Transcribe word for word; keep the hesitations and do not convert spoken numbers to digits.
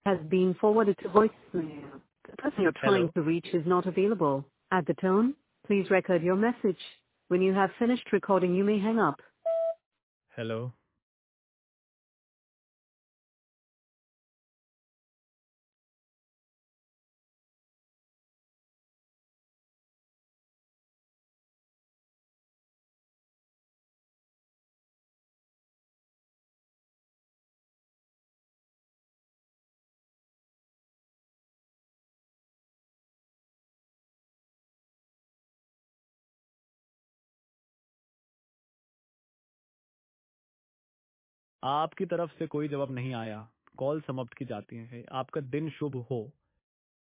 has been forwarded to voicemail. The person you're hello trying to reach is not available. At the tone, please record your message. When you have finished recording, you may hang up. Hello आपकी तरफ से कोई जवाब नहीं आया। Call समाप्त की जाती है। आपका दिन शुभ हो।